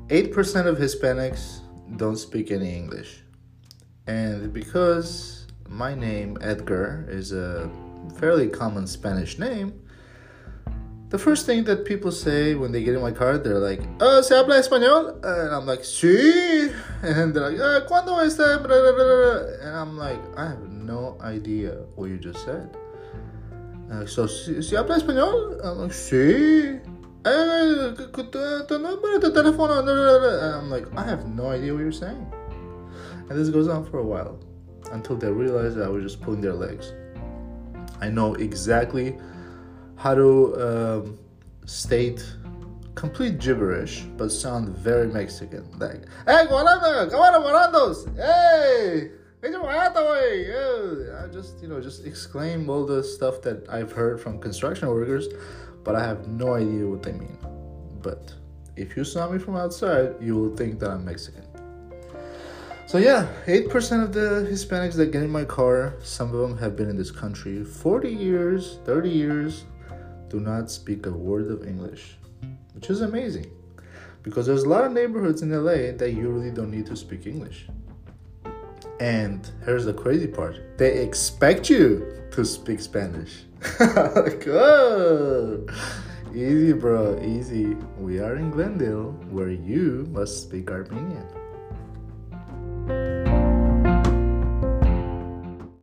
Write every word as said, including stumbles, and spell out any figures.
eight percent of Hispanics don't speak any English. And because my name, Edgar, is a fairly common Spanish name, the first thing that people say when they get in my car, they're like, oh, ¿se habla español? And I'm like, sí. And they're like, uh, ¿cuándo está? And I'm like, I have no idea what you just said. Uh, so, ¿se habla español? I'm like, sí. Tu número de teléfono. And I'm like, I have no idea what you're saying. And this goes on for a while until they realize that I was just pulling their legs. I know exactly how to um, state complete gibberish, but sound very Mexican. Like, hey, Guaranda, Cabana Morandos, hey, I just, you know, just exclaim all the stuff that I've heard from construction workers, but I have no idea what they mean. But if you saw me from outside, you will think that I'm Mexican. So yeah, eight percent of the Hispanics that get in my car, some of them have been in this country forty years, thirty years, do not speak a word of English, which is amazing because there's a lot of neighborhoods in L A that you really don't need to speak English. And here's the crazy part. They expect you to speak Spanish. Like, oh, easy, bro, easy. We are in Glendale, where you must speak Armenian.